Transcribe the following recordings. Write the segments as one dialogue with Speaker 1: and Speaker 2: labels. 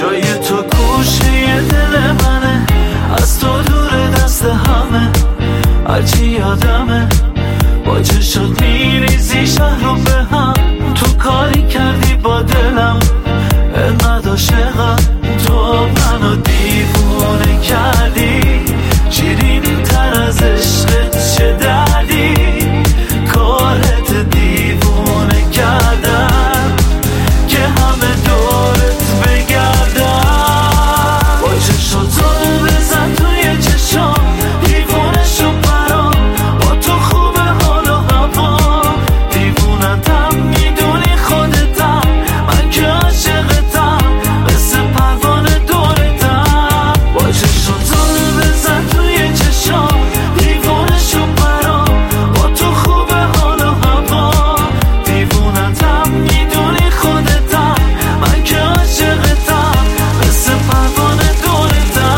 Speaker 1: جای تو گوشه دل منه، از تو دور دست همه، هرچی یادمه با چشات میریزی شهر رو به هم. تو کاری کردی با دلم انقدر عاشقم، تو منو دیوونه کردی، شیرینی تر از عشقت چه دردی، کارت دیوونه کردم که همه دورت بگردم. با چشاتو بزن توی چشام، دیوونه شو برام، با تو خوبه حال و هوا، دیوونتم میدونی خودتم، من که عاشقتم مثل پروانه دورتم. با چشاتو بزن توی چشام، دیوونه شو برام، با تو خوبه حال و هوا، دیوونتم میدونی خودتم، من که عاشقتم مثل پروانه دورتم.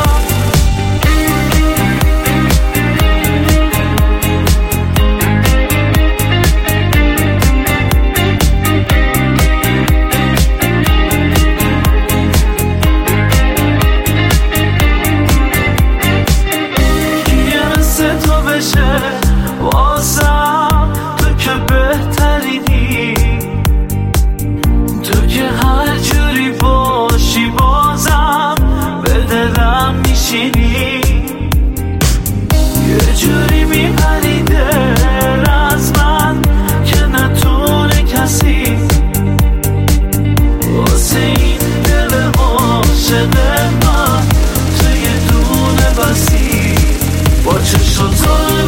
Speaker 1: یه مثل تو بشه واسم، تو که بهترینی، تو که هر جوری باشی بازم به دلم میشینی، یه جوری میبری دل از من که نتونه کسی واسه این دل عاشق من تو یه دونه بسی. با چشاتو